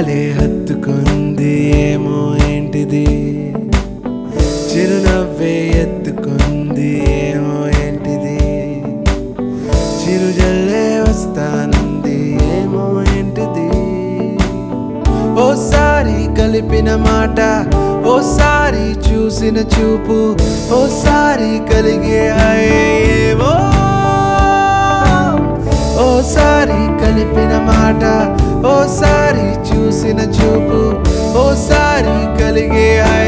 భలే హత్తుకుంది ఏమో ఏంటిది చిరునవ్వే ఎత్తుకుంది ఏమో ఏంటిది చిరుజల్లే వస్తానంది ఏమో ఏంటిది ఓసారి కలిపిన మాట ఓసారి చూసిన చూపు ఓసారి కలిగే ఏమో ఓసారి కలిపిన మాట ఓసారి చూసిన చూపు ఓసారి కలిగే